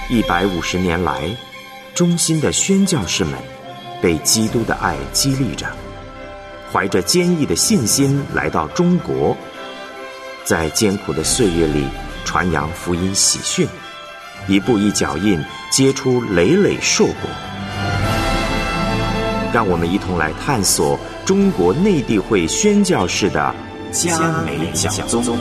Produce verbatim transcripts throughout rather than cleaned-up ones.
一百五十年来，忠心的宣教士们被基督的爱激励着，怀着坚毅的信心来到中国，在艰苦的岁月里传扬福音喜讯，一步一脚印结出累累硕果。让我们一同来探索中国内地会宣教士的嘉美讲宗。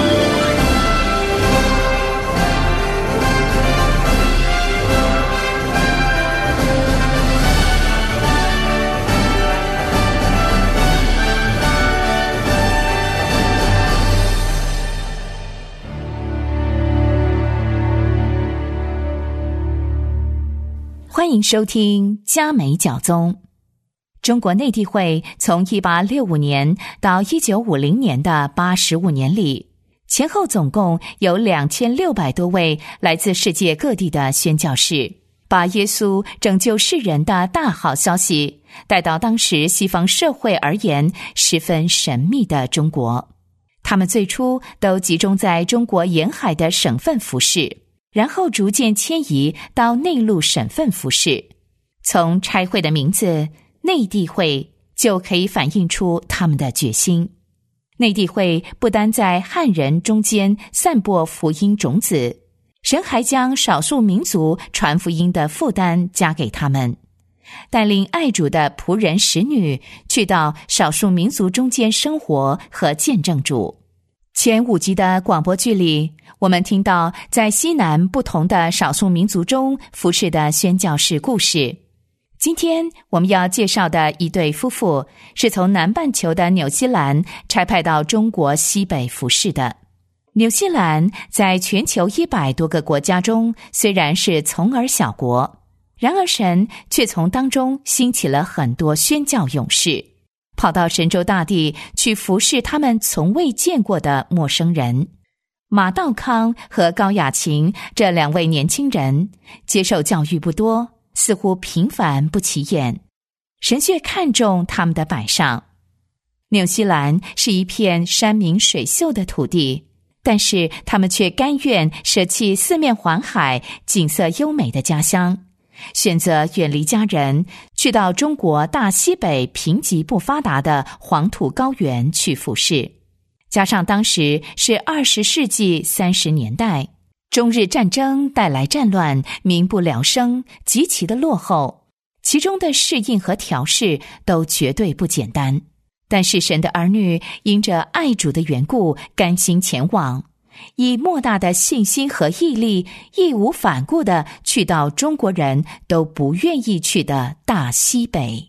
欢迎收听嘉美讲宗。中国内地会从一八六五年到一九五零年的八十五年里，前后总共有两千六百多位来自世界各地的宣教士，把耶稣拯救世人的大好消息带到当时西方社会而言十分神秘的中国。他们最初都集中在中国沿海的省份服事，然后逐渐迁移到内陆省份服事。从差会的名字内地会就可以反映出他们的决心。内地会不单在汉人中间散播福音种子，神还将少数民族传福音的负担加给他们，带领爱主的仆人使女去到少数民族中间生活和见证主。前五集的广播剧里，我们听到在西南不同的少数民族中服侍的宣教士故事。今天我们要介绍的一对夫妇是从南半球的纽西兰差派到中国西北服侍的。纽西兰在全球一百多个国家中虽然是从儿小国，然而神却从当中兴起了很多宣教勇士，跑到神州大地去服侍他们从未见过的陌生人。马道康和高雅琴这两位年轻人接受教育不多，似乎平凡不起眼，神却看重他们的摆上。纽西兰是一片山明水秀的土地，但是他们却甘愿舍弃四面环海、景色优美的家乡，选择远离家人，去到中国大西北贫瘠不发达的黄土高原去服侍。加上当时是二十世纪三十年代，中日战争带来战乱，民不聊生，极其的落后，其中的适应和调试都绝对不简单。但是神的儿女因着爱主的缘故，甘心前往，以莫大的信心和毅力，义无反顾地去到中国人都不愿意去的大西北。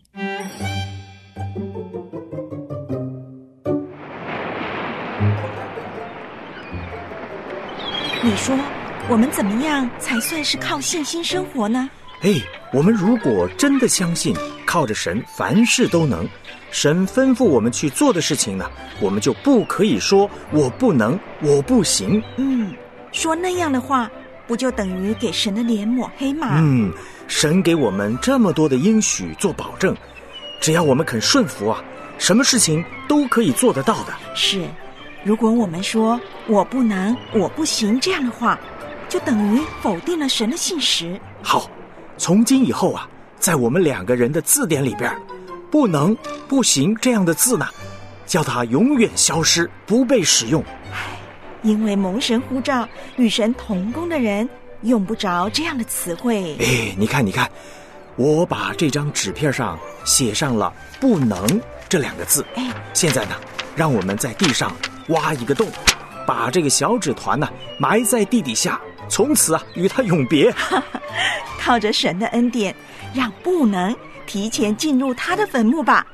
你说我们怎么样才算是靠信心生活呢？ 哎，我们如果真的相信靠着神凡事都能，神吩咐我们去做的事情呢，我们就不可以说我不能，我不行。 嗯，说那样的话，不就等于给神的脸抹黑吗？ 嗯，神给我们这么多的应许做保证，只要我们肯顺服啊，什么事情都可以做得到的。 是，如果我们说我不能，我不行这样的话，就等于否定了神的信实。 好，从今以后啊，在我们两个人的字典里边，不能不行这样的字呢，叫它永远消失，不被使用。 因为蒙神呼召与神同工的人用不着这样的词汇。 哎，你看你看，我把这张纸片上写上了不能这两个字。 哎， 现在呢，让我们在地上挖一个洞，把这个小纸团呢埋在地底下，从此啊与它永别。 靠着神的恩典，让不能提前进入他的坟墓吧。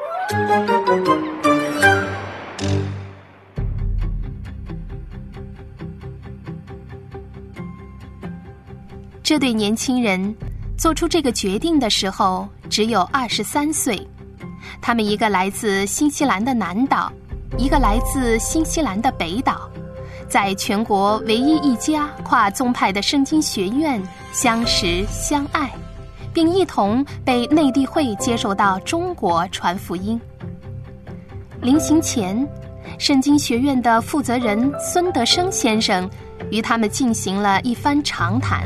这对年轻人做出这个决定的时候只有二十三岁，他们一个来自新西兰的南岛，一个来自新西兰的北岛，在全国唯一一家跨宗派的圣经学院相识相爱，并一同被内地会接受到中国传福音。临行前，圣经学院的负责人孙德生先生与他们进行了一番长谈。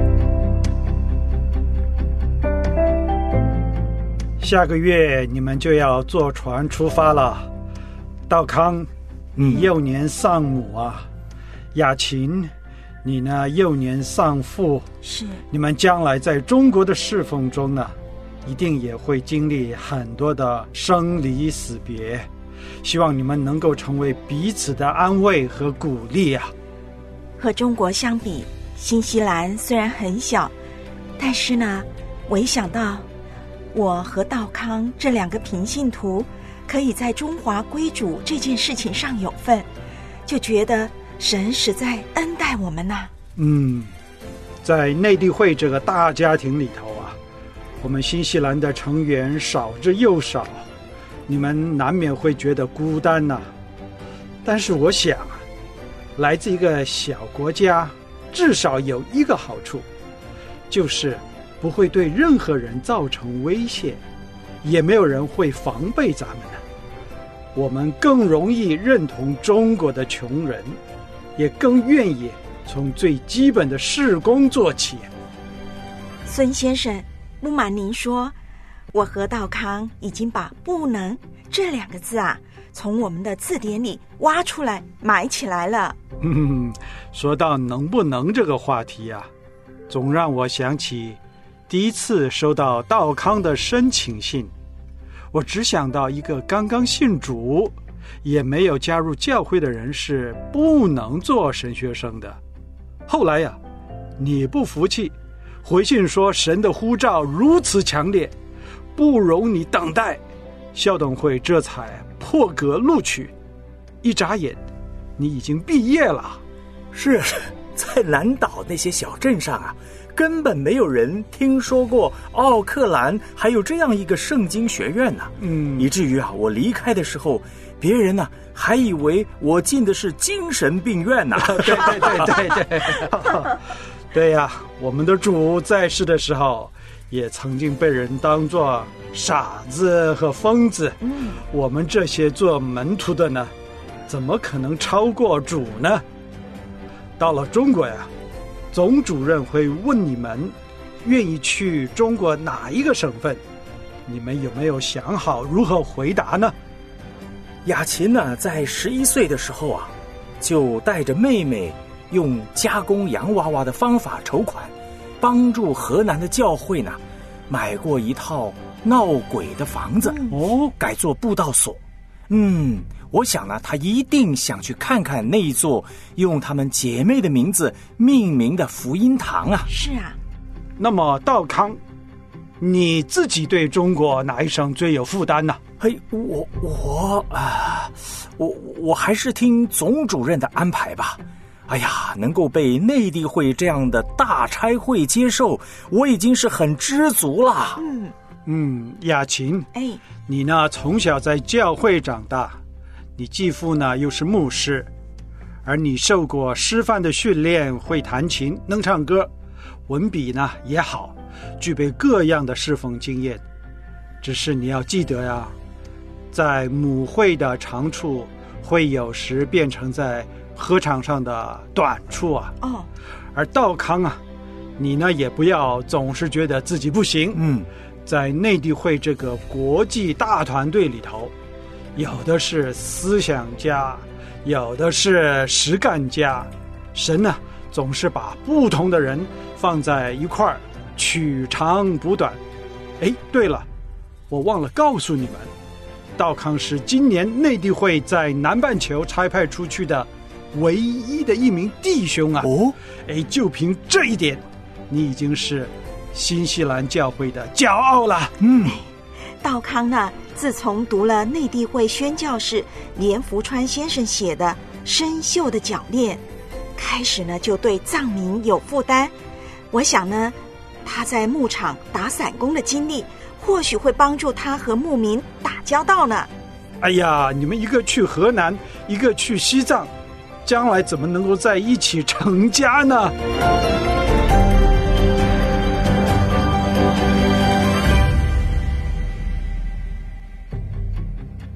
下个月你们就要坐船出发了。道康，你幼年丧母啊，雅琴，你呢幼年丧父。 是。 你们将来在中国的侍奉中呢，一定也会经历很多的生离死别，希望你们能够成为彼此的安慰和鼓励啊。 和中国相比，新西兰虽然很小，但是呢，我一想到我和道康这两个平信徒可以在中华归主这件事情上有份，就觉得神实在恩待我们呐、啊。 嗯，在内地会这个大家庭里头啊，我们新西兰的成员少之又少，你们难免会觉得孤单呐、啊。但是我想，来自一个小国家，至少有一个好处，就是不会对任何人造成威胁，也没有人会防备咱们的。我们更容易认同中国的穷人，也更愿意从最基本的事工做起。 孙先生，不瞒您说，我和道康已经把不能这两个字啊，从我们的字典里挖出来埋起来了。 嗯，说到能不能这个话题啊，总让我想起第一次收到道康的申请信。我只想到一个刚刚信主也没有加入教会的人是不能做神学生的。后来呀、啊，你不服气，回信说神的呼召如此强烈，不容你等待，校董会这才破格录取。一眨眼你已经毕业了。 是，在南岛那些小镇上啊，根本没有人听说过奥克兰还有这样一个圣经学院呢、啊。嗯，以至于啊，我离开的时候，别人呢、啊、还以为我进的是精神病院呢、啊。 对对对对对，对呀、啊，我们的主在世的时候，也曾经被人当作傻子和疯子。嗯，我们这些做门徒的呢，怎么可能超过主呢？到了中国呀，总主任会问你们愿意去中国哪一个省份，你们有没有想好如何回答呢？ 雅琴呢，在十一岁的时候啊，就带着妹妹用加工洋娃娃的方法筹款，帮助河南的教会呢买过一套闹鬼的房子，哦，改做布道所。嗯，我想呢，他一定想去看看那一座用他们姐妹的名字命名的福音堂啊。 是啊。 那么道康，你自己对中国哪一省最有负担呢？ 嘿，我我啊，我我还是听总主任的安排吧。哎呀，能够被内地会这样的大差会接受，我已经是很知足了。 嗯嗯，雅琴， 哎， 你呢从小在教会长大，你继父呢又是牧师，而你受过师范的训练，会弹琴，能唱歌，文笔呢也好，具备各样的侍奉经验。只是你要记得呀，在母会的长处，会有时变成在禾场上的短处啊。 哦， 而道康啊，你呢也不要总是觉得自己不行。 嗯。 在内地会这个国际大团队里头，有的是思想家，有的是实干家，神呢总是把不同的人放在一块儿，取长补短。哎，对了，我忘了告诉你们，道康是今年内地会在南半球差派出去的唯一的一名弟兄啊。 哦， 哎，就凭这一点，你已经是新西兰教会的骄傲了。 嗯，道康呢，自从读了内地会宣教士连福川先生写的《生锈的铰链》，开始呢就对藏民有负担。我想呢，他在牧场打散工的经历，或许会帮助他和牧民打交道呢。 哎呀，你们一个去河南，一个去西藏，将来怎么能够在一起成家呢？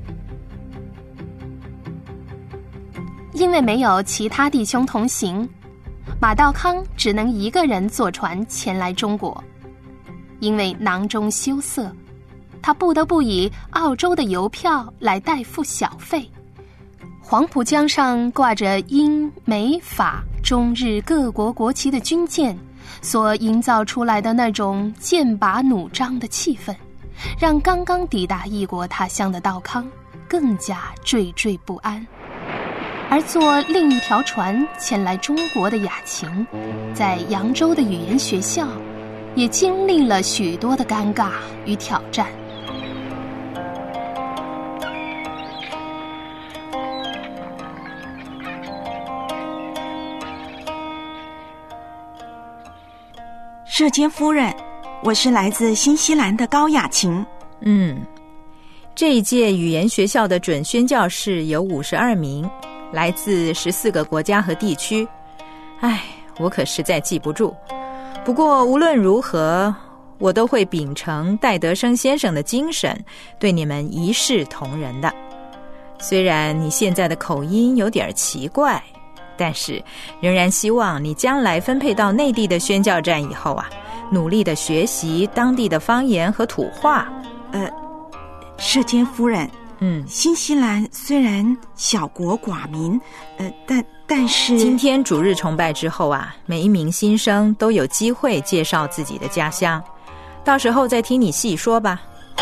因为没有其他弟兄同行， 马道康只能一个人坐船前来中国。因为囊中羞涩，他不得不以澳洲的邮票来代付小费。黄浦江上挂着英美法中日各国国旗的军舰所营造出来的那种剑拔弩张的气氛，让刚刚抵达异国他乡的道康更加惴惴不安。而坐另一条船前来中国的雅琴，在扬州的语言学校也经历了许多的尴尬与挑战。 舍监夫人，我是来自新西兰的高雅琴。 嗯，这一届语言学校的准宣教士有五十二名，来自十四个国家和地区。唉，我可实在记不住。不过无论如何，我都会秉承戴德生先生的精神，对你们一视同仁的。虽然你现在的口音有点奇怪，但是仍然希望你将来分配到内地的宣教站以后啊，努力的学习当地的方言和土话。 呃，舍监夫人， 嗯， 新西兰虽然小国寡民，呃，但但是今天主日崇拜之后啊，每一名新生都有机会介绍自己的家乡，到时候再听你细说吧。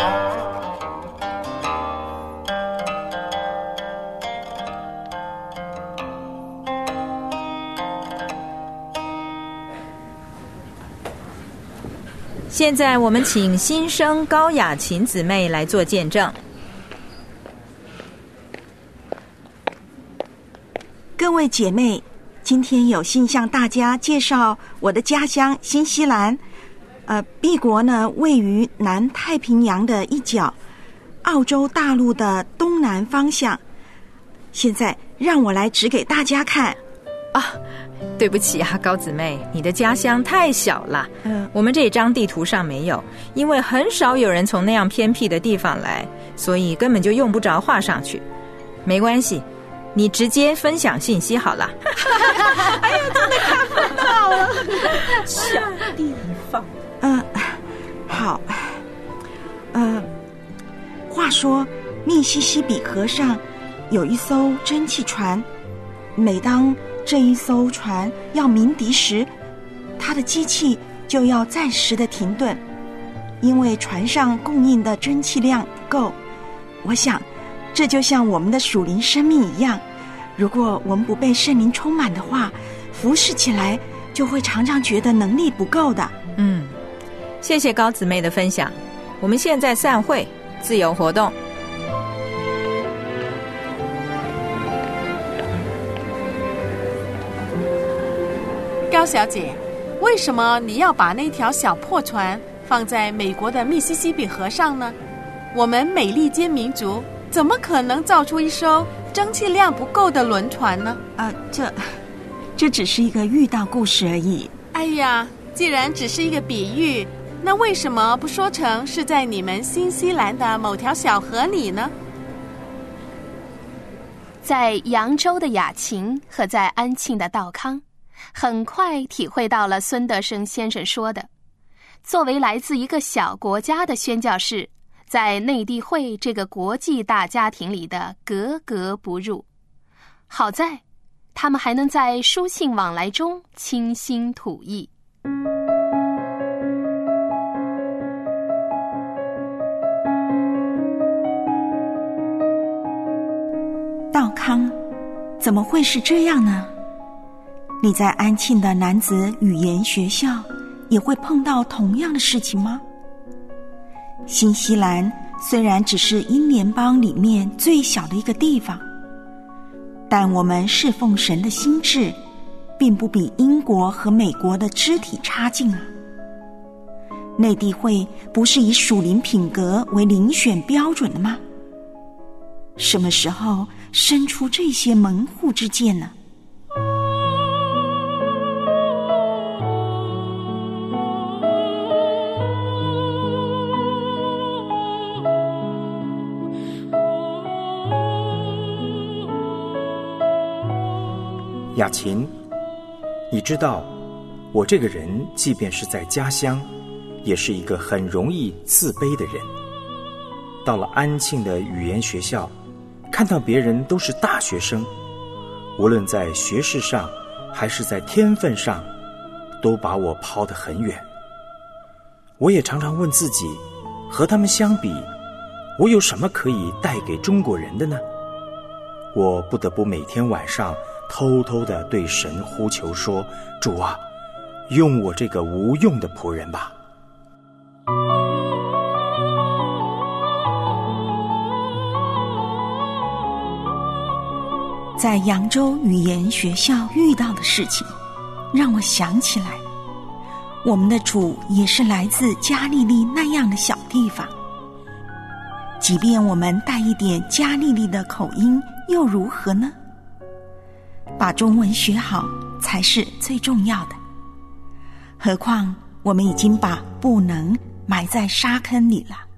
现在我们请新生高雅琴姊妹来做见证。 各位姐妹，今天有幸向大家介绍我的家乡新西兰。呃，B国呢位于南太平洋的一角，澳洲大陆的东南方向。现在让我来指给大家看。 啊，对不起啊，高姊妹，你的家乡太小了， 嗯， 我们这张地图上没有，因为很少有人从那样偏僻的地方来，所以根本就用不着画上去。没关系，你直接分享信息好了。 哎呀，真的看不到了， 小地方。 嗯、呃，好。呃，话说密西西比河上有一艘蒸汽船，每当这一艘船要鸣笛时，它的机器就要暂时的停顿，因为船上供应的蒸汽量不够。我想这就像我们的属灵生命一样，如果我们不被圣灵充满的话，服侍起来就会常常觉得能力不够的。 嗯，谢谢高姊妹的分享，我们现在散会，自由活动。 高小姐，为什么你要把那条小破船放在美国的密西西比河上呢？我们美利坚民族怎么可能造出一艘蒸汽量不够的轮船呢？ 啊、呃，这这只是一个寓道故事而已。 哎呀，既然只是一个比喻，那为什么不说成是在你们新西兰的某条小河里呢？ 在扬州的雅琴和在安庆的道康，很快体会到了孙德生先生说的，作为来自一个小国家的宣教士，在内地会这个国际大家庭里的格格不入。好在他们还能在书信往来中倾心吐意。 道康，怎么会是这样呢？你在安庆的男子语言学校也会碰到同样的事情吗？新西兰虽然只是英联邦里面最小的一个地方，但我们侍奉神的心智并不比英国和美国的肢体差劲啊。内地会不是以属灵品格为遴选标准的吗？什么时候生出这些门户之见呢？ 雅琴， 你知道，我这个人即便是在家乡，也是一个很容易自卑的人。到了安庆的语言学校，看到别人都是大学生，无论在学识上还是在天分上，都把我抛得很远。我也常常问自己，和他们相比，我有什么可以带给中国人的呢？我不得不每天晚上偷偷地对神呼求说，主啊，用我这个无用的仆人吧。 在扬州语言学校遇到的事情，让我想起来，我们的主也是来自加利利那样的小地方。即便我们带一点加利利的口音，又如何呢？把中文学好才是最重要的。何况我们已经把不能埋在沙坑里了。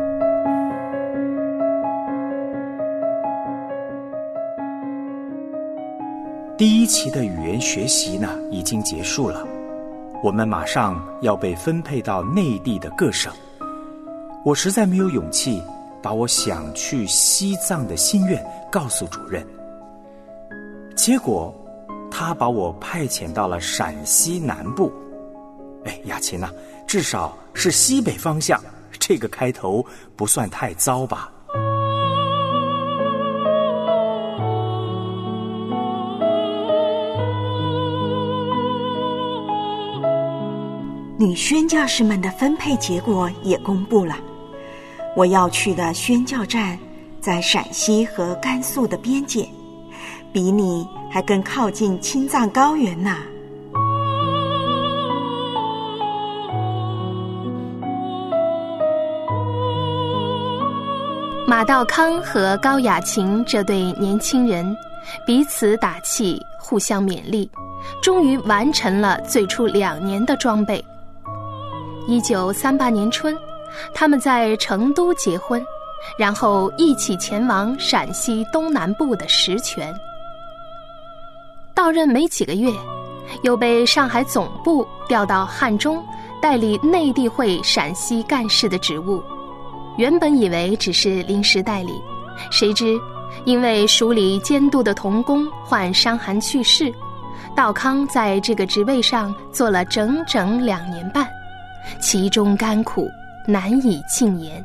第一期的语言学习呢，已经结束了，我们马上要被分配到内地的各省。我实在没有勇气把我想去西藏的心愿告诉主任，结果他把我派遣到了陕西南部。哎，雅琴啊，至少是西北方向，这个开头不算太糟吧？ 女宣教士们的分配结果也公布了。我要去的宣教站在陕西和甘肃的边界，比你还更靠近青藏高原呢。 马道康和高雅琴这对年轻人彼此打气，互相勉励，终于完成了最初两年的装备。一九三八年春，他们在成都结婚，然后一起前往陕西东南部的石泉。到任没几个月，又被上海总部调到汉中，代理内地会陕西干事的职务。原本以为只是临时代理，谁知因为署里监督的童工患伤寒去世，道康在这个职位上做了整整两年半，其中甘苦难以尽言。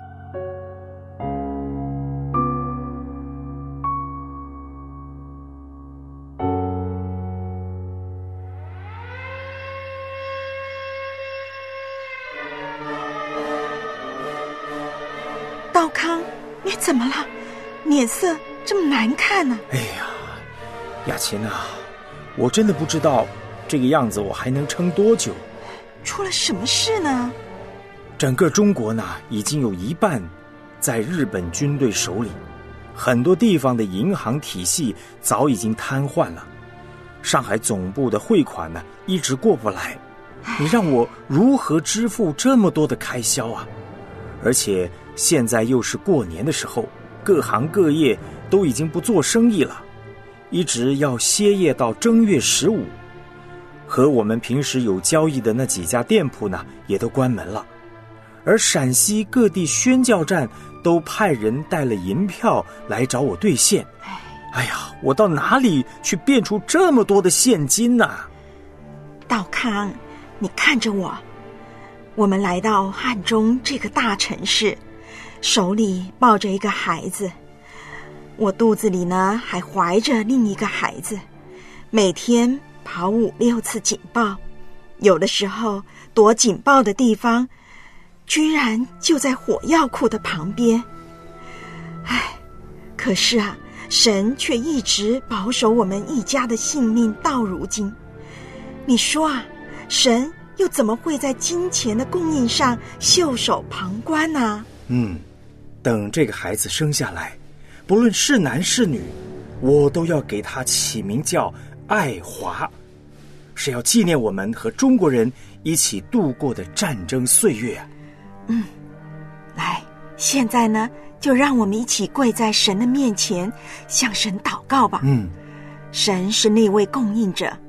道康，你怎么了？脸色这么难看呢？ 哎呀，雅琴啊，我真的不知道这个样子我还能撑多久。 出了什么事呢？ 整个中国呢，已经有一半在日本军队手里，很多地方的银行体系早已经瘫痪了，上海总部的汇款呢一直过不来，你让我如何支付这么多的开销啊？而且现在又是过年的时候，各行各业都已经不做生意了，一直要歇业到正月十五。和我们平时有交易的那几家店铺呢，也都关门了。而陕西各地宣教站都派人带了银票来找我兑现。哎呀，我到哪里去变出这么多的现金呢？ 道康，你看着我，我们来到汉中这个大城市，手里抱着一个孩子，我肚子里呢还怀着另一个孩子，每天跑五六次警报，有的时候躲警报的地方居然就在火药库的旁边。唉，可是啊，神却一直保守我们一家的性命到如今。你说啊，神又怎么会在金钱的供应上袖手旁观呢？ 嗯，等这个孩子生下来，不论是男是女，我都要给他起名叫爱华，是要纪念我们和中国人一起度过的战争岁月啊。 嗯，来，现在呢，就让我们一起跪在神的面前，向神祷告吧。 嗯， 神是那位供应者，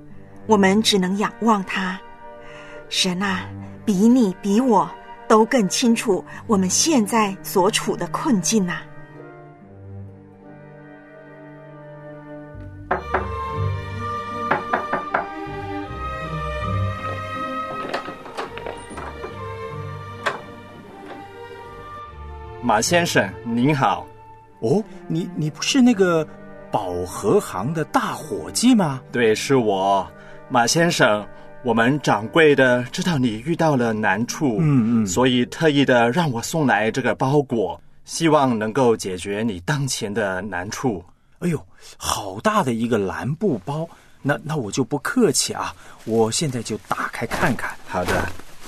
我们只能仰望他。神啊，比你比我都更清楚我们现在所处的困境啊。 马先生您好。 哦，你你不是那个保和行的大伙计吗？ 对，是我。马先生，我们掌柜的知道你遇到了难处， 嗯嗯， 所以特意的让我送来这个包裹，希望能够解决你当前的难处。 哎呦，好大的一个蓝布包，那那我就不客气啊，我现在就打开看看。 好的。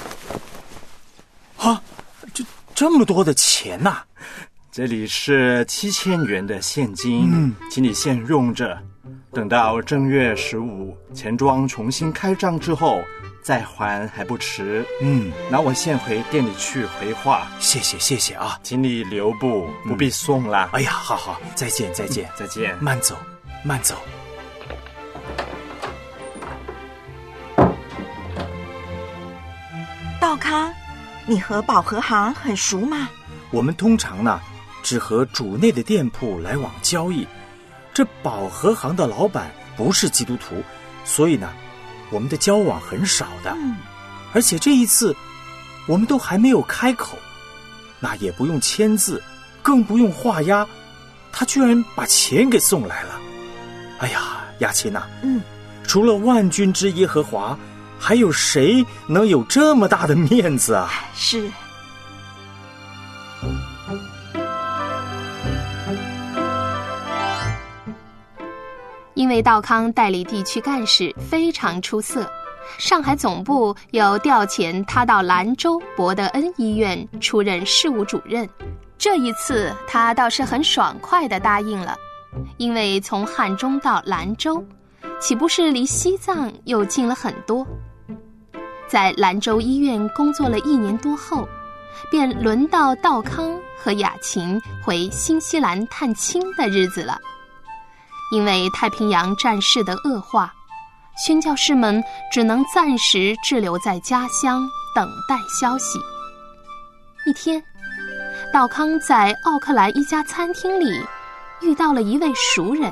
啊，这这么多的钱呐、啊！ 这里是七千元的现金， 嗯， 请你先用着，等到正月十五钱庄重新开张之后再还还不迟。 嗯， 那我先回店里去回话。 谢谢谢谢啊， 请你留步，不必送啦。 嗯、哎呀，好好，再见再见、 嗯、再见， 慢走慢走。 道康，你和保和行很熟吗？ 我们通常呢只和主内的店铺来往交易，这保和行的老板不是基督徒，所以呢我们的交往很少的、 嗯、 而且这一次我们都还没有开口，那也不用签字，更不用画押，他居然把钱给送来了。哎呀，雅琴啊， 嗯， 除了万军之耶和华，还有谁能有这么大的面子啊？ 是。 因为道康代理地区干事非常出色，上海总部又调遣他到兰州博德恩医院出任事务主任。这一次他倒是很爽快地答应了，因为从汉中到兰州，岂不是离西藏又近了很多？在兰州医院工作了一年多后，便轮到道康和雅琴回新西兰探亲的日子了。因为太平洋战事的恶化，宣教士们只能暂时滞留在家乡等待消息。一天，道康在奥克兰一家餐厅里遇到了一位熟人。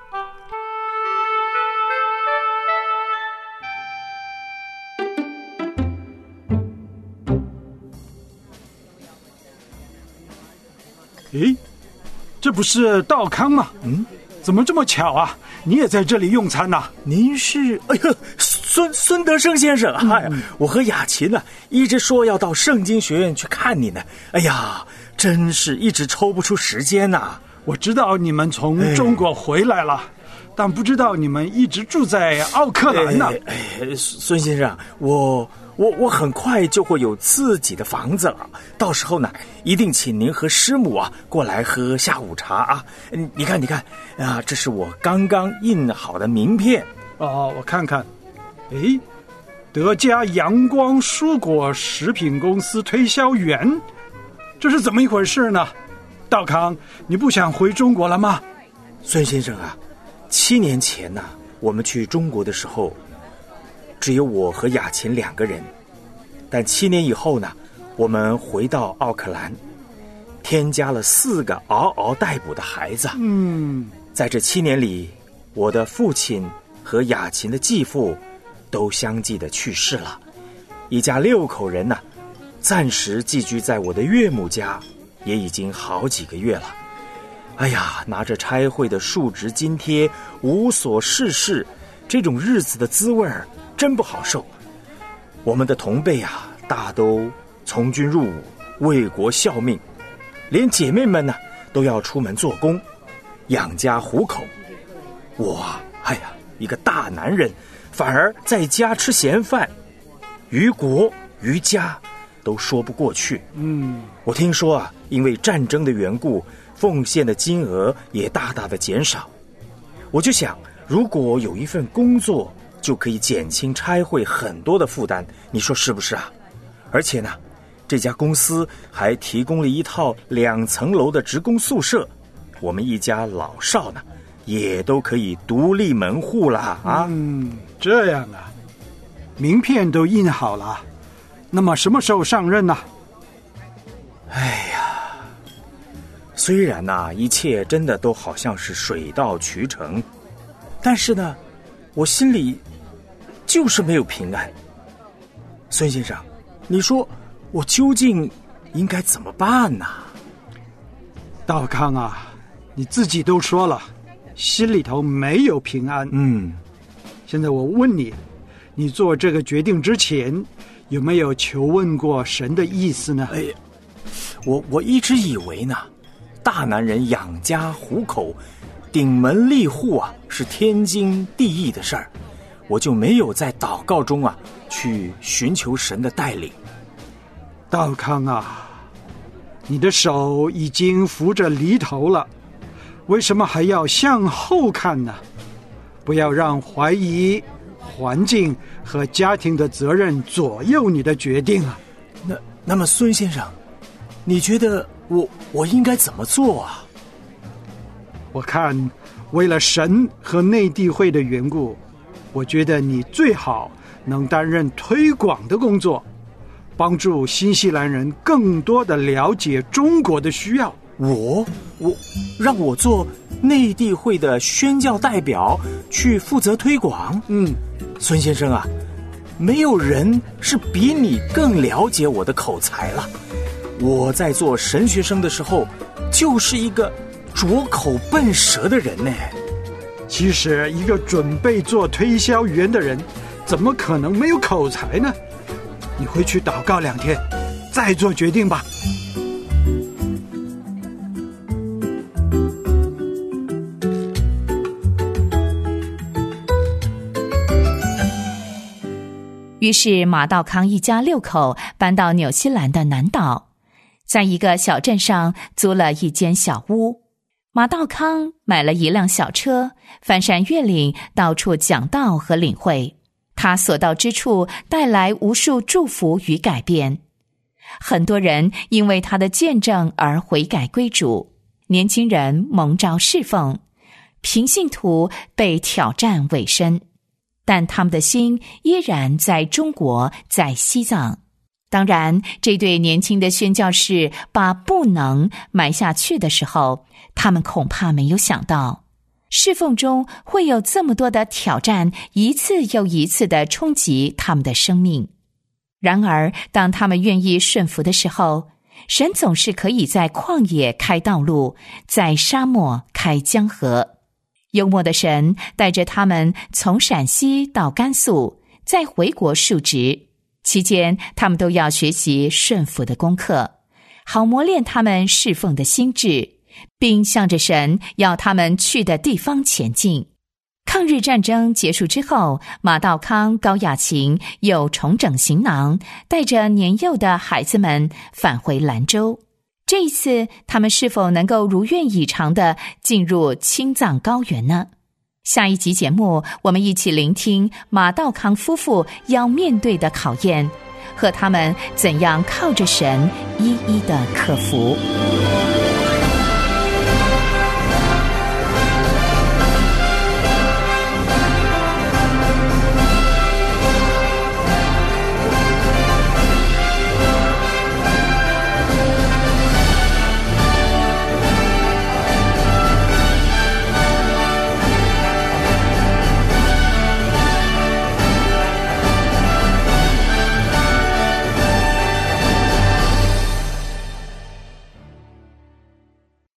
诶，这不是道康吗？ 嗯， 怎么这么巧啊？你也在这里用餐呐、啊？ 您是？哎呀，孙孙德生先生啊！嗯、哎呀，我和雅琴呢、啊，一直说要到圣经学院去看你呢。哎呀，真是一直抽不出时间呐、啊。 我知道你们从中国回来了，哎、但不知道你们一直住在奥克兰呢。 哎，哎孙先生，我。我我很快就会有自己的房子了，到时候呢，一定请您和师母啊过来喝下午茶啊。你看，你看啊，这是我刚刚印好的名片。 哦，我看看，诶，德家阳光蔬果食品公司推销员，这是怎么一回事呢？道康，你不想回中国了吗？ 孙先生啊，七年前呢、啊，我们去中国的时候，只有我和雅琴两个人，但七年以后呢，我们回到奥克兰，添加了四个嗷嗷待哺的孩子。 嗯， 在这七年里，我的父亲和雅琴的继父都相继的去世了，一家六口人呢，暂时寄居在我的岳母家，也已经好几个月了。哎呀，拿着差会的述职津贴，无所事事，这种日子的滋味儿真不好受。我们的同辈啊，大都从军入伍，为国效命，连姐妹们呢都要出门做工，养家糊口。我，哎呀，一个大男人，反而在家吃闲饭，于国于家都说不过去。 嗯， 我听说啊，因为战争的缘故，奉献的金额也大大的减少。我就想，如果有一份工作，就可以减轻差会很多的负担，你说是不是啊？而且呢，这家公司还提供了一套两层楼的职工宿舍，我们一家老少呢， 也都可以独立门户啦啊。 嗯，这样啊，名片都印好了，那么什么时候上任呢？ 哎呀，虽然呐、啊，一切真的都好像是水到渠成，但是呢，我心里就是没有平安。孙先生，你说我究竟应该怎么办呢？ 道康啊，你自己都说了，心里头没有平安。 嗯， 现在我问你，你做这个决定之前，有没有求问过神的意思呢？ 哎，我我一直以为呢，大男人养家糊口、顶门立户啊，是天经地义的事儿，我就没有在祷告中啊去寻求神的带领。 道康啊，你的手已经扶着犁头了，为什么还要向后看呢？不要让怀疑、环境和家庭的责任左右你的决定啊。 那那么孙先生，你觉得我我应该怎么做啊？ 我看为了神和内地会的缘故，我觉得你最好能担任推广的工作，帮助新西兰人更多的了解中国的需要。 我我让我做内地会的宣教代表，去负责推广。 嗯， 孙先生啊，没有人是比你更了解我的口才了。我在做神学生的时候，就是一个拙口笨舌的人呢。 其实一个准备做推销员的人，怎么可能没有口才呢？你回去祷告两天，再做决定吧。 于是马道康一家六口搬到纽西兰的南岛，在一个小镇上租了一间小屋。马道康买了一辆小车，翻山越岭，到处讲道和领会。他所到之处带来无数祝福与改变，很多人因为他的见证而悔改归主，年轻人蒙召侍奉，平信徒被挑战委身，但他们的心依然在中国，在西藏。当然，这对年轻的宣教士把不能埋下去的时候，他们恐怕没有想到侍奉中会有这么多的挑战，一次又一次地冲击他们的生命。然而当他们愿意顺服的时候，神总是可以在旷野开道路，在沙漠开江河。幽默的神带着他们从陕西到甘肃，再回国述职，期间他们都要学习顺服的功课，好磨练他们侍奉的心智，并向着神要他们去的地方前进。抗日战争结束之后，马道康、高雅琴又重整行囊，带着年幼的孩子们返回兰州。这一次他们是否能够如愿以偿地进入青藏高原呢？下一集节目，我们一起聆听马道康夫妇要面对的考验，和他们怎样靠着神一一的克服。